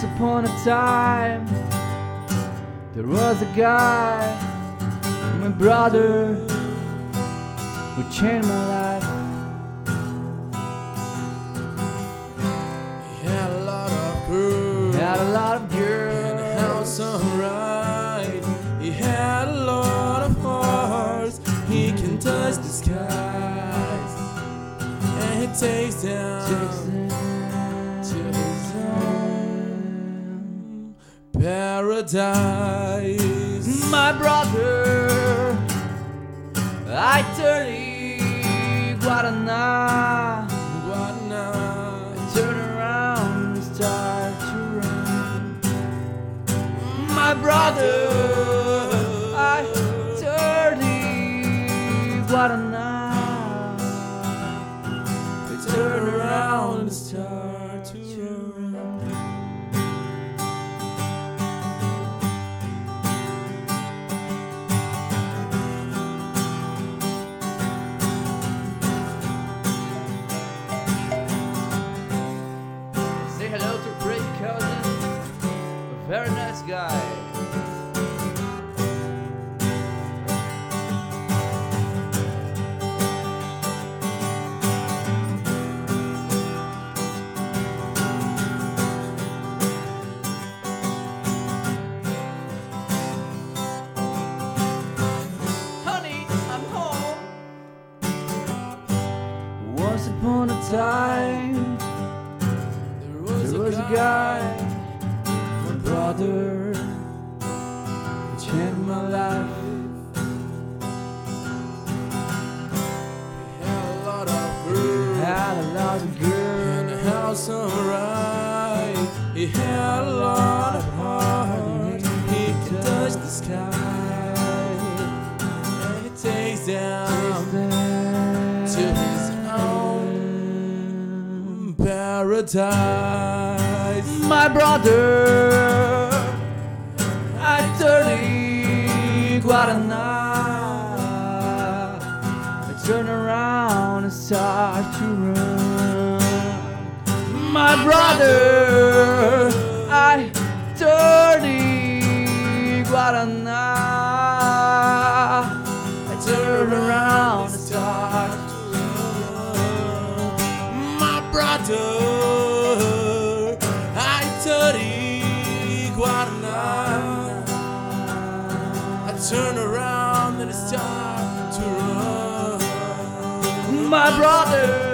Once upon a time, there was a guy, my brother, who changed my life. He had a lot of girls, Had a lot of girls, and a house alright. He had a lot of hearts. He can touch the skies, and he takes them to his own paradise. my brother, I dirty Guadana. Turn around and start to run. My brother, I dirty Guadana. Turn around and start to run. Say hello to Crazy Cousin, a very nice guy. Honey, I'm home. Once upon a time, there was a guy, my brother, who changed my life. He had a lot of girls, Had a lot of and girls, a house alright. He had a lot of heart. He can touch the sky, and he takes them to his own paradise. my brother, I dirty Guadana. I turn around and start to run. My brother, I dirty Guadana. I turn around and start to run. My brother, I dirty Guadana. I turn around and start to run. My brother,